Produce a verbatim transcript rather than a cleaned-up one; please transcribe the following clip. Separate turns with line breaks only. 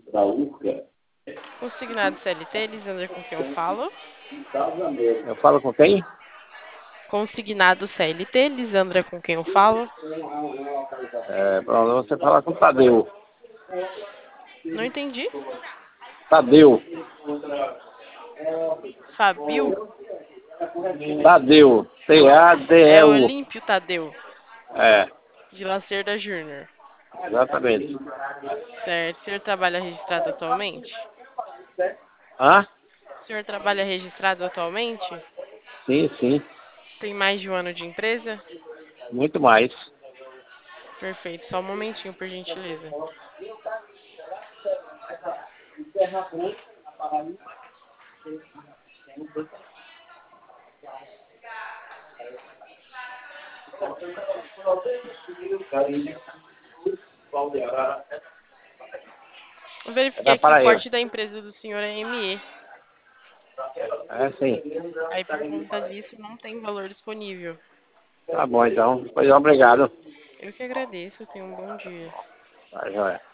Consignado C L T, Lisandra, com quem eu falo?
Eu falo com quem?
Consignado C L T, Lisandra, com quem eu falo?
É, pronto, você fala com Tadeu.
Não entendi.
Tadeu.
Fabio?
Tadeu.
É
T A D E U.
Olímpio Tadeu,
É,
de Lacerda Júnior.
exatamente.
Certo. O senhor trabalha registrado atualmente?
Hã?
O senhor trabalha registrado atualmente?
Sim, sim.
Tem mais de um ano de empresa?
Muito mais.
Perfeito. Só um momentinho, por gentileza. Eu verifiquei
Dá
aqui o
para eu.
porte da empresa do senhor é M E.
É, sim.
Aí, por conta disso, não tem valor disponível.
Tá bom, então. Pois obrigado.
Eu que agradeço. Tenha um bom dia.
Tá, joia.